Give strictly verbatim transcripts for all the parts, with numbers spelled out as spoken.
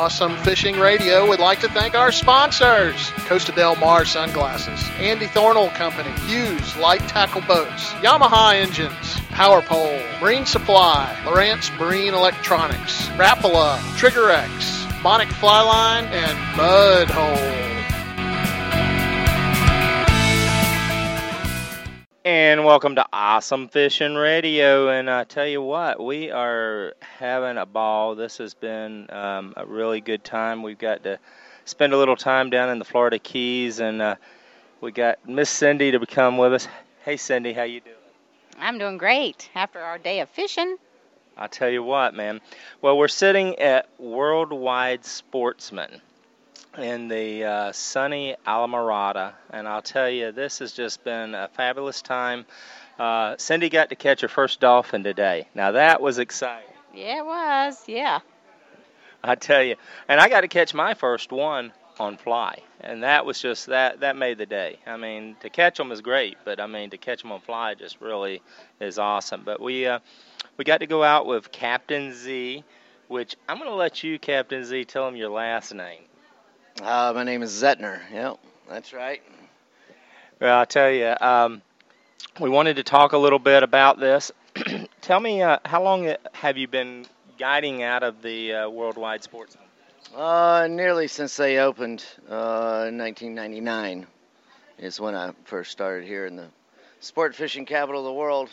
Awesome Fishing Radio would like to thank our sponsors: Costa Del Mar Sunglasses, Andy Thornell Company, Hughes Light Tackle Boats, Yamaha Engines, Power Pole, Marine Supply, Lawrence Marine Electronics, Rapala, Trigger X, Monic Flyline, and Mud Hole. And welcome to Awesome Fishing Radio. And I tell you what, we are having a ball. This has been um, a really good time. We've got to spend a little time down in the Florida Keys, and uh, we got Miss Cindy to come with us. Hey, Cindy, how you doing? I'm doing great after our day of fishing. I'll tell you what, man. Well, we're sitting at Worldwide Sportsman in the uh, sunny Alamorada, and I'll tell you, this has just been a fabulous time. Uh, Cindy got to catch her first dolphin today. Now, that was exciting. Yeah, it was, yeah. I tell you, and I got to catch my first one on fly, and that was just, that that made the day. I mean, to catch them is great, but I mean, to catch them on fly just really is awesome. But we, uh, we got to go out with Captain Z, which I'm going to let you, Captain Z, tell them your last name. Uh, my name is Zettner. Yep, that's right. Well, I'll tell you, um, we wanted to talk a little bit about this. Tell me, uh, how long have you been guiding out of the uh, Worldwide Sportsman? Uh, nearly since they opened uh, in nineteen ninety-nine is when I first started here in the sport fishing capital of the world.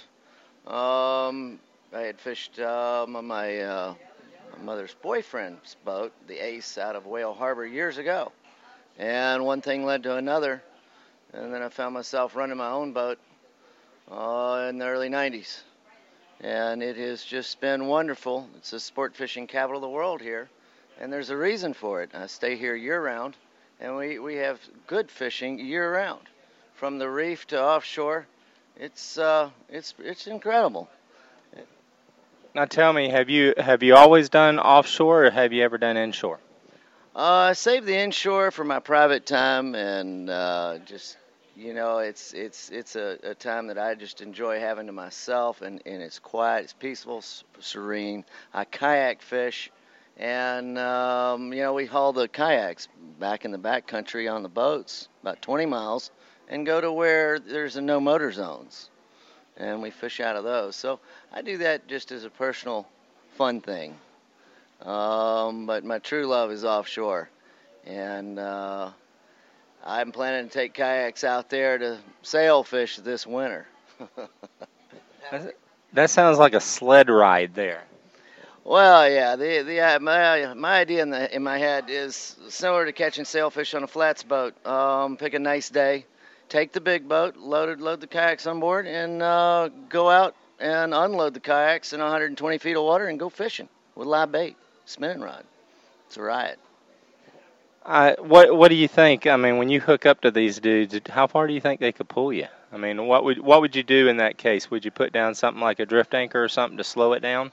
Um, I had fished um, on my... Uh, My mother's boyfriend's boat, the Ace, out of Whale Harbor years ago. And one thing led to another, and then I found myself running my own boat uh, in the early nineties. And it has just been wonderful. It's the sport fishing capital of the world here, and there's a reason for it. I stay here year-round, and we, we have good fishing year-round. From the reef to offshore, it's uh, it's it's incredible. Now tell me, have you have you always done offshore, or have you ever done inshore? Uh, I save the inshore for my private time, and uh, just, you know, it's it's it's a, a time that I just enjoy having to myself, and, and it's quiet, it's peaceful, serene. I kayak fish, and, um, you know, we haul the kayaks back in the back country on the boats, about twenty miles, and go to where there's no motor zones. And we fish out of those. So I do that just as a personal fun thing. Um, but my true love is offshore. And uh, I'm planning to take kayaks out there to sail fish this winter. That sounds like a sled ride there. Well, yeah, the the uh, my my idea in the in my head is similar to catching sailfish on a flats boat. Um, pick a nice day. Take the big boat, load it, load the kayaks on board, and uh, go out and unload the kayaks in one hundred twenty feet of water and go fishing with live bait, spinning rod. It's a riot. Uh, what What do you think? I mean, when you hook up to these dudes, how far do you think they could pull you? I mean, what would what would you do in that case? Would you put down something like a drift anchor or something to slow it down?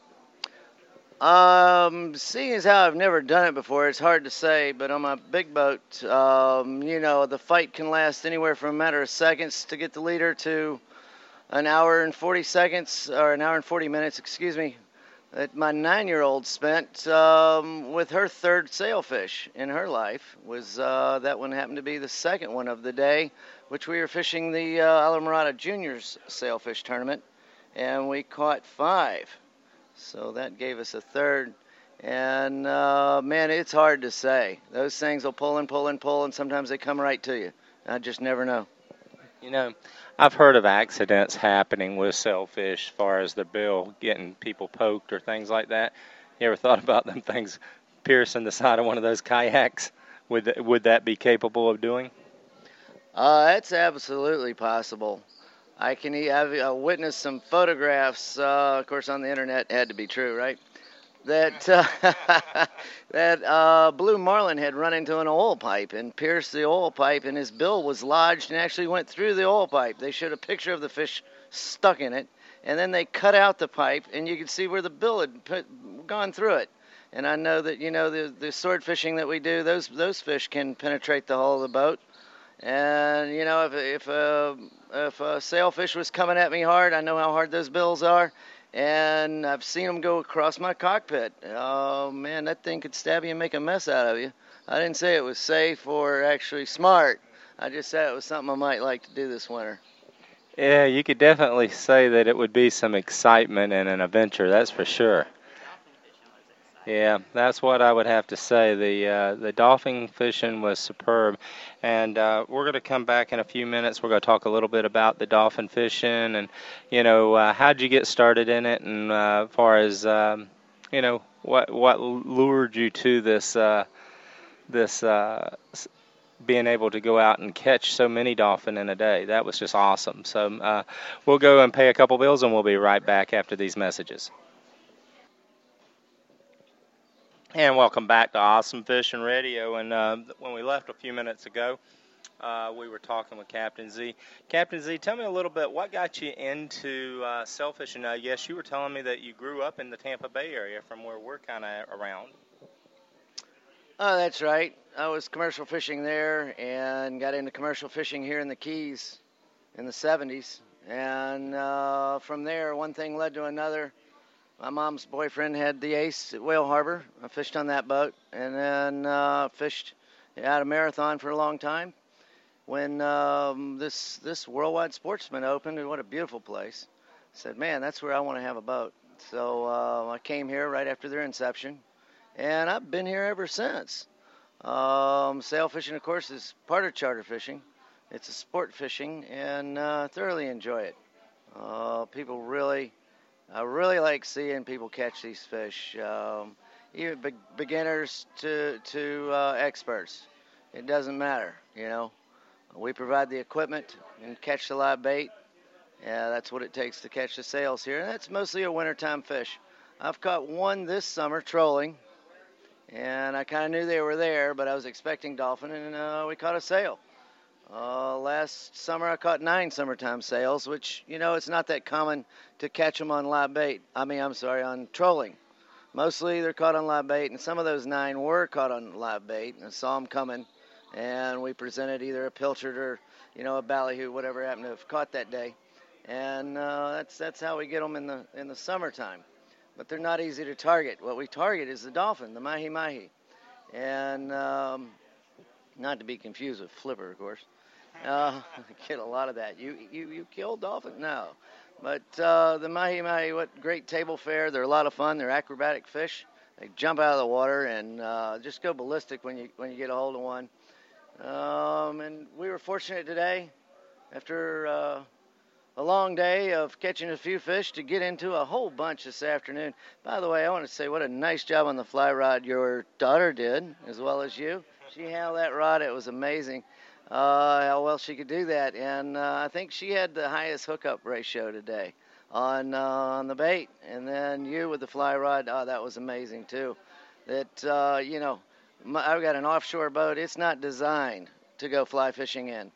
Um, seeing as how I've never done it before, it's hard to say, but on my big boat, um, you know, the fight can last anywhere from a matter of seconds to get the leader to an hour and forty seconds, or an hour and forty minutes, excuse me, that my nine-year-old spent um, with her third sailfish in her life. Was uh, that one happened to be the second one of the day, which we were fishing the uh, Alamorada Juniors sailfish tournament, and we caught five. So that gave us a third. And, uh, man, it's hard to say. Those things will pull and pull and pull, and sometimes they come right to you. I just never know. You know, I've heard of accidents happening with sailfish as far as the bill getting people poked or things like that. You ever thought about them things piercing the side of one of those kayaks? Would that, would that be capable of doing? Uh, that's absolutely possible. I can I've uh, witnessed some photographs, uh, of course, on the internet. It had to be true, right? That uh, that uh, blue marlin had run into an oil pipe and pierced the oil pipe, and his bill was lodged and actually went through the oil pipe. They showed a picture of the fish stuck in it, and then they cut out the pipe, and you could see where the bill had put, gone through it. And I know that, you know, the the sword fishing that we do, those those fish can penetrate the hull of the boat. And, you know, if if a, if a sailfish was coming at me hard, I know how hard those bills are, and I've seen them go across my cockpit. Oh, man, that thing could stab you and make a mess out of you. I didn't say it was safe or actually smart. I just said it was something I might like to do this winter. Yeah, you could definitely say that it would be some excitement and an adventure, that's for sure. Yeah, that's what I would have to say. The uh, the dolphin fishing was superb, and uh, we're going to come back in a few minutes. We're going to talk a little bit about the dolphin fishing, and you know, uh, how'd you get started in it, and uh, as far as um, you know, what what lured you to this uh, this uh, being able to go out and catch so many dolphin in a day. That was just awesome. So uh, we'll go and pay a couple bills, and we'll be right back after these messages. And welcome back to Awesome Fishing Radio. And uh, when we left a few minutes ago, uh, we were talking with Captain Z. Captain Z, tell me a little bit, what got you into uh, sail fishing? Uh, yes, you were telling me that you grew up in the Tampa Bay area from where we're kind of around. Oh, that's right. I was commercial fishing there and got into commercial fishing here in the Keys in the seventies. And uh, from there, one thing led to another. My mom's boyfriend had the Ace at Whale Harbor. I fished on that boat, and then uh, fished out of Marathon for a long time. When um, this this Worldwide Sportsman opened, and what a beautiful place! I said, man, that's where I want to have a boat. So uh, I came here right after their inception, and I've been here ever since. Um, sail fishing, of course, is part of charter fishing. It's a sport fishing, and uh, thoroughly enjoy it. Uh, people really... I really like seeing people catch these fish, um, even be- beginners to to uh, experts. It doesn't matter, you know. We provide the equipment and catch the live bait. Yeah, that's what it takes to catch the sails here, and that's mostly a wintertime fish. I've caught one this summer trolling, and I kind of knew they were there, but I was expecting dolphin, and uh, we caught a sail. Uh, last summer I caught nine summertime sails, which, you know, it's not that common to catch them on live bait. I mean, I'm sorry, on trolling. Mostly they're caught on live bait, and some of those nine were caught on live bait, and I saw them coming, and we presented either a pilchard or, you know, a ballyhoo, whatever happened to have caught that day. And uh, that's that's how we get them in the in the summertime. But they're not easy to target. What we target is the dolphin, the mahi-mahi. And um, not to be confused with flipper, of course. Uh, I get a lot of that. You you you kill dolphin? No. But uh, the mahi-mahi, what great table fare. They're a lot of fun. They're acrobatic fish. They jump out of the water and uh, just go ballistic when you when you get a hold of one. Um, and we were fortunate today, after uh, a long day of catching a few fish, to get into a whole bunch this afternoon. By the way, I want to say what a nice job on the fly rod your daughter did, as well as you. She handled that rod. It was amazing. Uh, how well she could do that, and uh, I think she had the highest hookup ratio today on uh, on the bait. And then you with the fly rod, oh, that was amazing too. That uh, you know, my, I've got an offshore boat. It's not designed to go fly fishing in.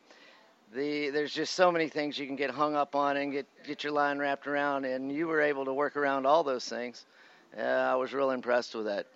The there's just so many things you can get hung up on and get get your line wrapped around, and you were able to work around all those things. Uh, I was real impressed with that.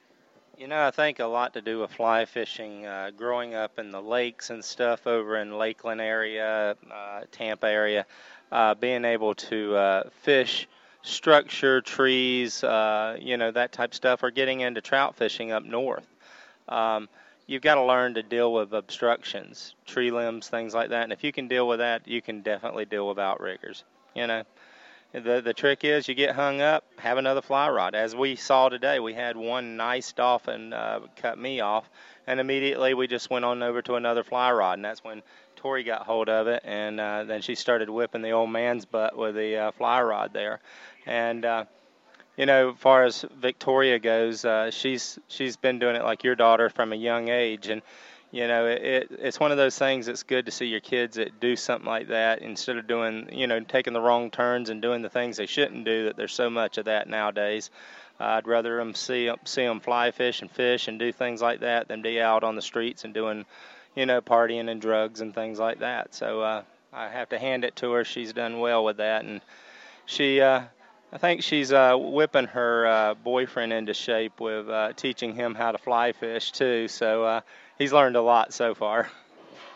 You know, I think a lot to do with fly fishing. Uh, growing up in the lakes and stuff over in Lakeland area, uh, Tampa area, uh, being able to uh, fish structure, trees, uh, you know, that type of stuff, or getting into trout fishing up north. Um, you've got to learn to deal with obstructions, tree limbs, things like that. And if you can deal with that, you can definitely deal with outriggers, you know. The the trick is you get hung up, have another fly rod. As we saw today, we had one nice dolphin uh, cut me off, and immediately we just went on over to another fly rod, and that's when Tori got hold of it, and uh, then she started whipping the old man's butt with the uh, fly rod there. And, uh, you know, as far as Victoria goes, uh, she's she's been doing it like your daughter from a young age, and you know, it, it, it's one of those things that's good to see your kids that do something like that instead of doing, you know, taking the wrong turns and doing the things they shouldn't do, that there's so much of that nowadays. Uh, I'd rather them see, see them fly fish and fish and do things like that than be out on the streets and doing, you know, partying and drugs and things like that. So uh, I have to hand it to her. She's done well with that. And she, uh, I think she's uh, whipping her uh, boyfriend into shape with uh, teaching him how to fly fish too. So uh, he's learned a lot so far.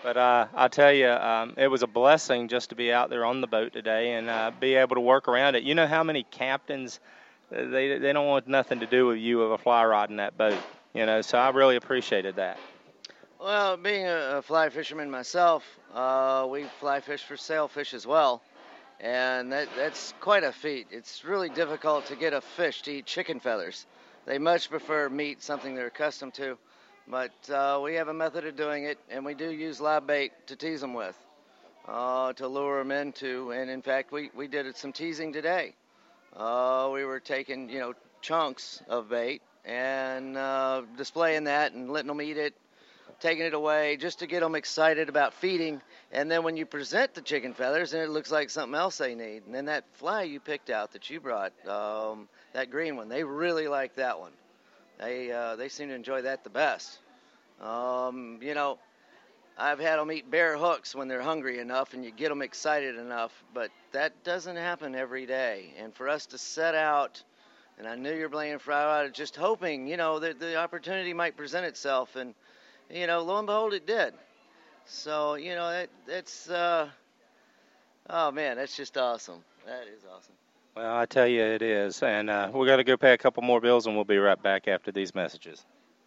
But uh, I'll tell you, um, it was a blessing just to be out there on the boat today and uh, be able to work around it. You know how many captains, uh, they they don't want nothing to do with you of a fly rod in that boat. You know, so I really appreciated that. Well, being a, a fly fisherman myself, uh, we fly fish for sailfish as well, and that that's quite a feat. It's really difficult to get a fish to eat chicken feathers. They much prefer meat, something they're accustomed to. But uh, we have a method of doing it, and we do use live bait to tease them with, uh, to lure them into. And in fact, we, we did some teasing today. Uh, we were taking, you know, chunks of bait and uh, displaying that and letting them eat it, taking it away just to get them excited about feeding. And then when you present the chicken feathers, and it looks like something else they need. And then that fly you picked out that you brought, um, that green one, they really like that one. They uh, they seem to enjoy that the best. Um, you know, I've had them eat bare hooks when they're hungry enough and you get them excited enough, but that doesn't happen every day. And for us to set out, and I knew you're playing Friday, just hoping, you know, that the opportunity might present itself, and, you know, lo and behold, it did. So, you know, that that's, uh, oh, man, that's just awesome. That is awesome. Well, I tell you it is. And uh, we're going to go pay a couple more bills, and we'll be right back after these messages.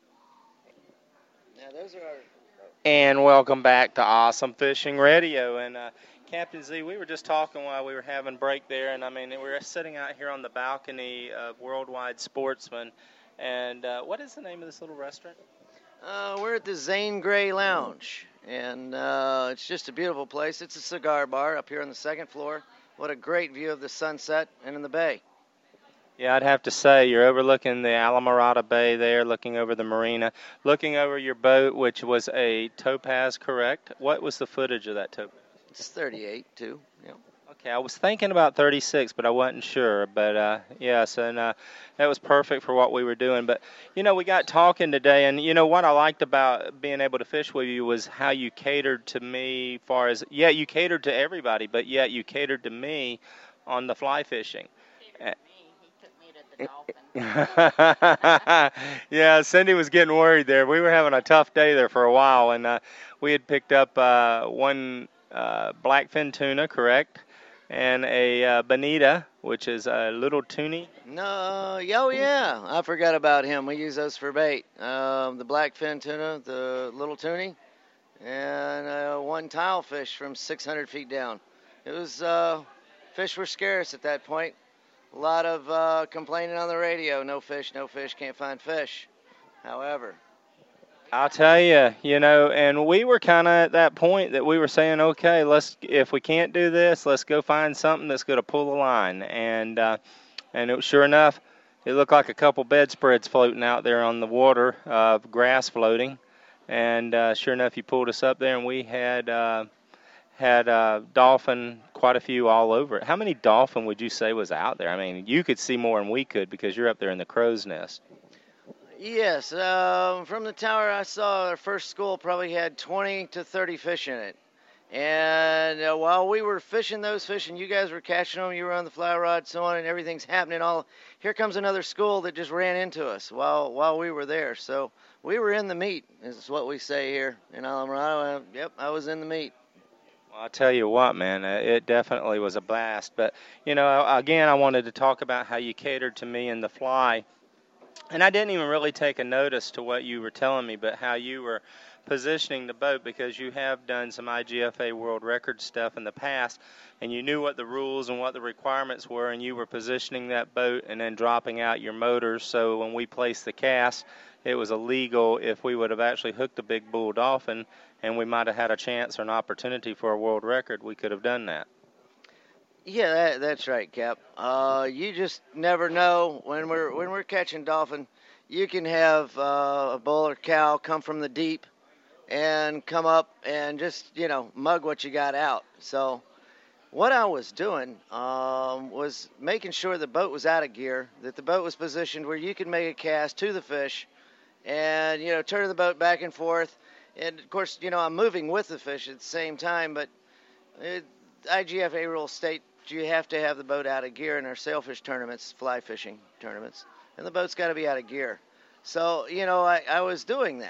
Now, those are our... And welcome back to Awesome Fishing Radio. And uh, Captain Z, we were just talking while we were having break there, and I mean, we were sitting out here on the balcony of Worldwide Sportsman. And uh, what is the name of this little restaurant? Uh, we're at the Zane Grey Lounge, and uh, it's just a beautiful place. It's a cigar bar up here on the second floor. What a great view of the sunset and in the bay. Yeah, I'd have to say you're overlooking the Alamorada Bay there, looking over the marina, looking over your boat, which was a Topaz, correct? What was the footage of that Topaz? It's thirty-eight, too. Yeah. Okay, I was thinking about thirty-six, but I wasn't sure. But, uh, yes, and uh, that was perfect for what we were doing. But, you know, we got talking today, and, you know, what I liked about being able to fish with you was how you catered to me far as, yeah, you catered to everybody, but yet you catered to me on the fly fishing. Catered to me. He took me to the dolphin. Yeah, Cindy was getting worried there. We were having a tough day there for a while, and uh, we had picked up uh, one uh, blackfin tuna, correct? And a uh, bonita, which is a little toonie. No, oh yeah, I forgot about him. We use those for bait. Um, the blackfin tuna, the little toonie, and uh, one tile fish from six hundred feet down. It was, uh, fish were scarce at that point. A lot of uh, complaining on the radio, no fish, no fish, can't find fish. However, I'll tell you, you know, and we were kind of at that point that we were saying, okay, let's, if we can't do this, let's go find something that's going to pull the line. And uh, and it, sure enough, it looked like a couple bedspreads floating out there on the water, uh, grass floating. And uh, sure enough, you pulled us up there, and we had uh, had uh, dolphin, quite a few all over it. How many dolphin would you say was out there? I mean, you could see more than we could because you're up there in the crow's nest. yes, um, from the tower I saw, our first school probably had twenty to thirty fish in it. And uh, while we were fishing those fish and you guys were catching them, you were on the fly rod, so on, and everything's happening, all here comes another school that just ran into us while while we were there. So we were in the meat, is what we say here in Alamorada. Yep, I was in the meat. Well, I'll tell you what, man, it definitely was a blast. But, you know, again, I wanted to talk about how you catered to me and the fly. And I didn't even really take a notice to what you were telling me, but how you were positioning the boat, because you have done some I G F A world record stuff in the past, and you knew what the rules and what the requirements were, and you were positioning that boat and then dropping out your motors. So when we placed the cast, it was illegal if we would have actually hooked a big bull dolphin, and we might have had a chance or an opportunity for a world record. We could have done that. Yeah, that, that's right, Cap. Uh, you just never know when we're when we're catching dolphin. You can have uh, a bull or cow come from the deep and come up and just, you know, mug what you got out. So what I was doing um, was making sure the boat was out of gear, that the boat was positioned where you could make a cast to the fish and, you know, turn the boat back and forth. And, of course, you know, I'm moving with the fish at the same time, but it, I G F A rules state you have to have the boat out of gear in our sailfish tournaments, fly fishing tournaments, and the boat's got to be out of gear. So, you know, I, I was doing that.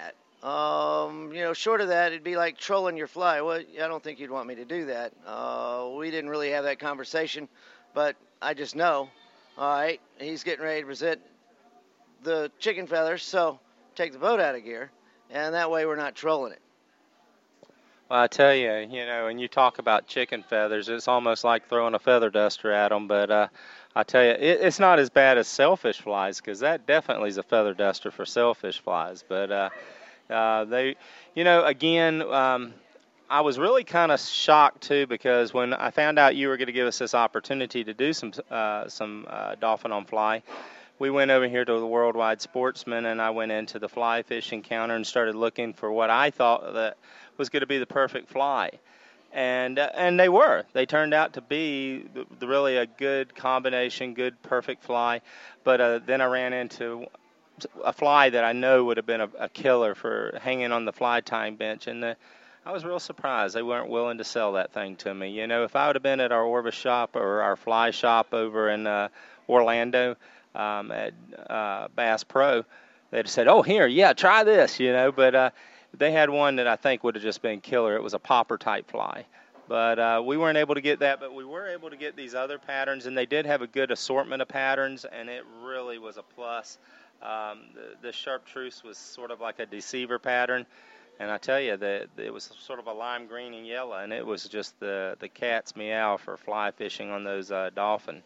Um, you know, short of that, it'd be like trolling your fly. Well, I don't think you'd want me to do that. Uh, we didn't really have that conversation, but I just know, all right, he's getting ready to present the chicken feathers, so take the boat out of gear, and that way we're not trolling it. Well, I tell you, you know, when you talk about chicken feathers, it's almost like throwing a feather duster at them. But uh, I tell you, it, it's not as bad as sailfish flies, because that definitely is a feather duster for sailfish flies. But uh, uh, they, you know, again, um, I was really kind of shocked too, because when I found out you were going to give us this opportunity to do some uh, some uh, dolphin on fly, we went over here to the Worldwide Sportsman, and I went into the fly fishing counter and started looking for what I thought that was going to be the perfect fly. And uh, and they were. They turned out to be the, the really a good combination, good, perfect fly. But uh, then I ran into a fly that I know would have been a, a killer for hanging on the fly tying bench. And the, I was real surprised they weren't willing to sell that thing to me. You know, if I would have been at our Orvis shop or our fly shop over in uh, Orlando, Um, at uh, Bass Pro, they'd have said, oh, here, yeah, try this, you know. But uh, they had one that I think would have just been killer. It was a popper-type fly. But uh, we weren't able to get that, but we were able to get these other patterns, and they did have a good assortment of patterns, and it really was a plus. Um, the, the chartreuse was sort of like a deceiver pattern, and I tell you, that it was sort of a lime green and yellow, and it was just the, the cat's meow for fly fishing on those uh, dolphin.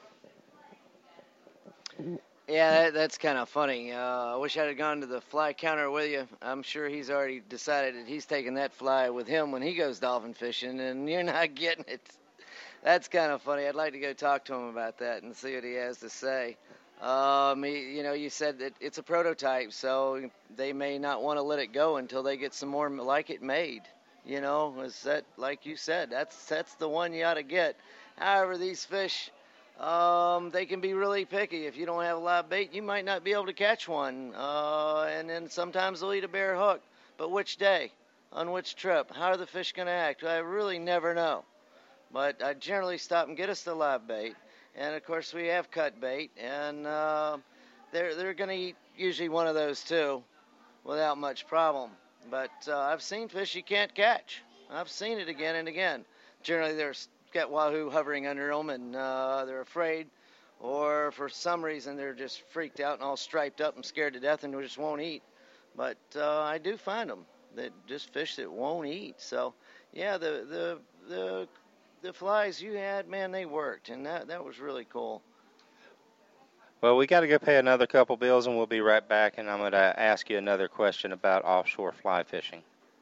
Yeah, that, that's kind of funny. Uh, I wish I'd have gone to the fly counter with you. I'm sure he's already decided that he's taking that fly with him when he goes dolphin fishing, and you're not getting it. That's kind of funny. I'd like to go talk to him about that and see what he has to say. Um, he, you know, you said that it's a prototype, so they may not want to let it go until they get some more like it made. You know, is that like you said? That's that's the one you ought to get. However, these fish. Um, they can be really picky. If you don't have a live bait, you might not be able to catch one. Uh, and then sometimes they'll eat a bare hook. But which day? On which trip? How are the fish going to act? I really never know. But I generally stop and get us the live bait. And, of course, we have cut bait. And uh, they're, they're going to eat usually one of those, too, without much problem. But uh, I've seen fish you can't catch. I've seen it again and again. Generally, there's got wahoo hovering under them, and uh, they're afraid, or for some reason they're just freaked out and all striped up and scared to death and just won't eat. But uh, I do find them that just fish that won't eat. So yeah, the the the the flies you had, man, they worked, and that that was really cool. Well, we got to go pay another couple bills, and we'll be right back. And I'm going to ask you another question about offshore fly fishing.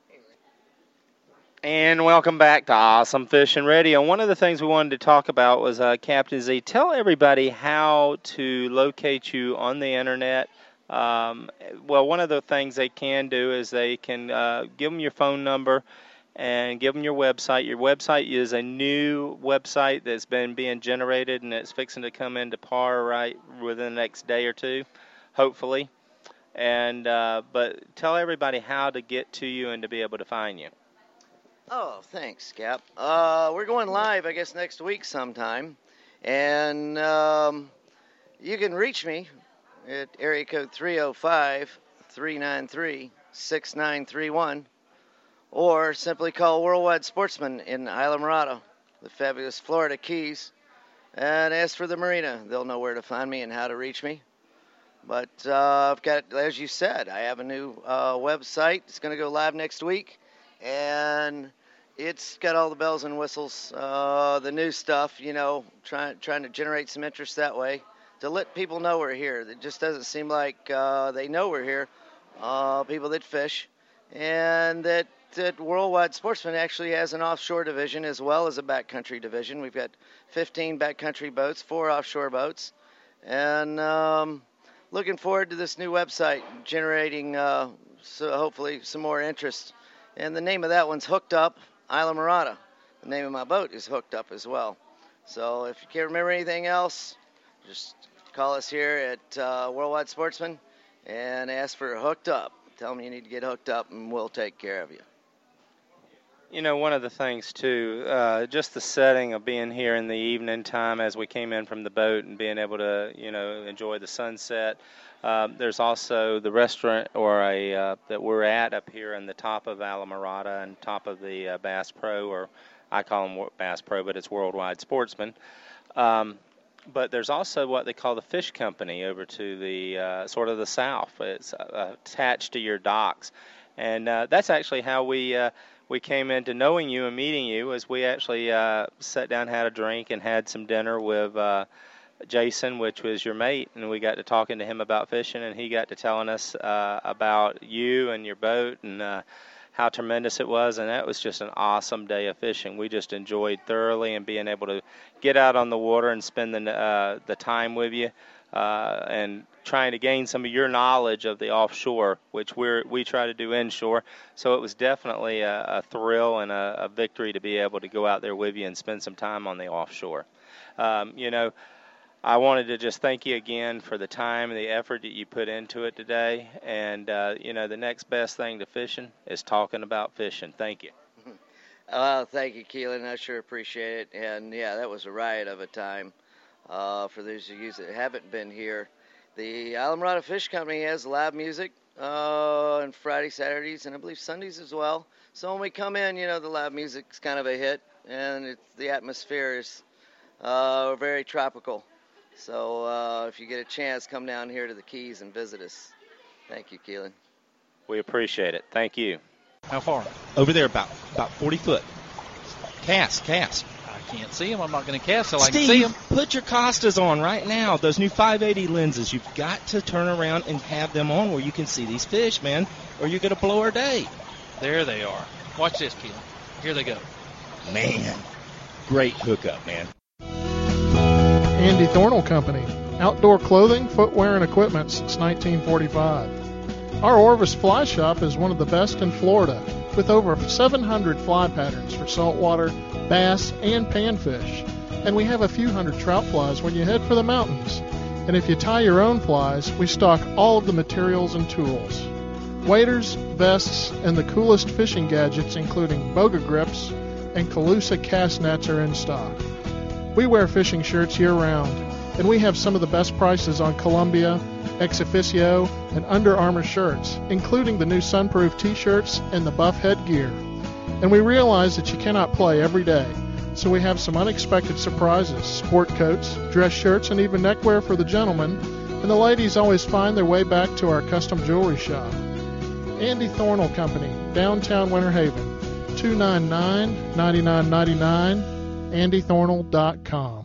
And welcome back to Awesome Fishing Radio. One of the things we wanted to talk about was, uh, Captain Z, tell everybody how to locate you on the internet. Um, well, one of the things they can do is they can uh, give them your phone number and give them your website. Your website is a new website that's been being generated, and it's fixing to come into par right within the next day or two, hopefully. And uh, but tell everybody how to get to you and to be able to find you. Oh, thanks, Cap. Uh, we're going live, I guess, next week sometime. And um, you can reach me at area code three oh five, three nine three, six nine three one, or simply call Worldwide Sportsman in Islamorada, the fabulous Florida Keys, and ask for the marina. They'll know where to find me and how to reach me. But uh, I've got, as you said, I have a new uh, website. It's going to go live next week. And it's got all the bells and whistles, uh, the new stuff, you know, trying trying to generate some interest that way, to let people know we're here. It just doesn't seem like uh, they know we're here, uh, people that fish, and that, that Worldwide Sportsman actually has an offshore division as well as a backcountry division. We've got fifteen backcountry boats, four offshore boats, and um, looking forward to this new website generating uh, so hopefully some more interest. And the name of that one's Hooked Up Islamorada. The name of my boat is Hooked Up as well. So if you can't remember anything else, just call us here at uh, Worldwide Sportsman and ask for Hooked Up. Tell them you need to get hooked up, and we'll take care of you. You know, one of the things, too, uh, just the setting of being here in the evening time as we came in from the boat and being able to, you know, enjoy the sunset. Um, there's also the restaurant or a uh, that we're at up here in the top of Alamorada and top of the uh, Bass Pro, or I call them Bass Pro, but it's Worldwide Sportsman. Um, but there's also what they call the Fish Company over to the uh, sort of the south. It's uh, attached to your docks. And uh, that's actually how we uh, we came into knowing you and meeting you, as we actually uh, sat down, had a drink, and had some dinner with uh, Jason, which was your mate, and we got to talking to him about fishing, and he got to telling us uh, about you and your boat and uh, how tremendous it was, and that was just an awesome day of fishing. We just enjoyed thoroughly and being able to get out on the water and spend the, uh, the time with you. Uh, and trying to gain some of your knowledge of the offshore, which we're, we try to do inshore. So it was definitely a, a thrill and a, a victory to be able to go out there with you and spend some time on the offshore. Um, you know, I wanted to just thank you again for the time and the effort that you put into it today. And, uh, you know, the next best thing to fishing is talking about fishing. Thank you. Well, thank you, Keelan. I sure appreciate it. And, yeah, that was a riot of a time. Uh, for those of you that haven't been here, the Alamorada Fish Company has live music uh, on Friday, Saturdays, and I believe Sundays as well. So when we come in, you know, the live music's kind of a hit, and it's, the atmosphere is uh, very tropical. So uh, if you get a chance, come down here to the Keys and visit us. Thank you, Keelan. We appreciate it. Thank you. How far? Over there, about about forty foot. Cast, cast. I can't see them. I'm not going to cast till I Steve, can see them. Put your Costas on right now. Those new five eighty lenses. You've got to turn around and have them on where you can see these fish, man, or you're going to blow our day. There they are. Watch this, Keelan. Here they go. Man, great hookup, man. Andy Thornell Company, outdoor clothing, footwear, and equipment since nineteen forty-five. Our Orvis Fly Shop is one of the best in Florida, with over seven hundred fly patterns for saltwater, bass, and panfish. And we have a few hundred trout flies when you head for the mountains. And if you tie your own flies, we stock all of the materials and tools. Waders, vests, and the coolest fishing gadgets, including boga grips and Calusa cast nets, are in stock. We wear fishing shirts year-round, and we have some of the best prices on Columbia, Ex Officio, and Under Armour shirts, including the new Sunproof t-shirts and the Buff headgear. And we realize that you cannot play every day, so we have some unexpected surprises, sport coats, dress shirts, and even neckwear for the gentlemen, and the ladies always find their way back to our custom jewelry shop. Andy Thornell Company, downtown Winter Haven, two nine nine, nine nine nine nine, andy thornell dot com.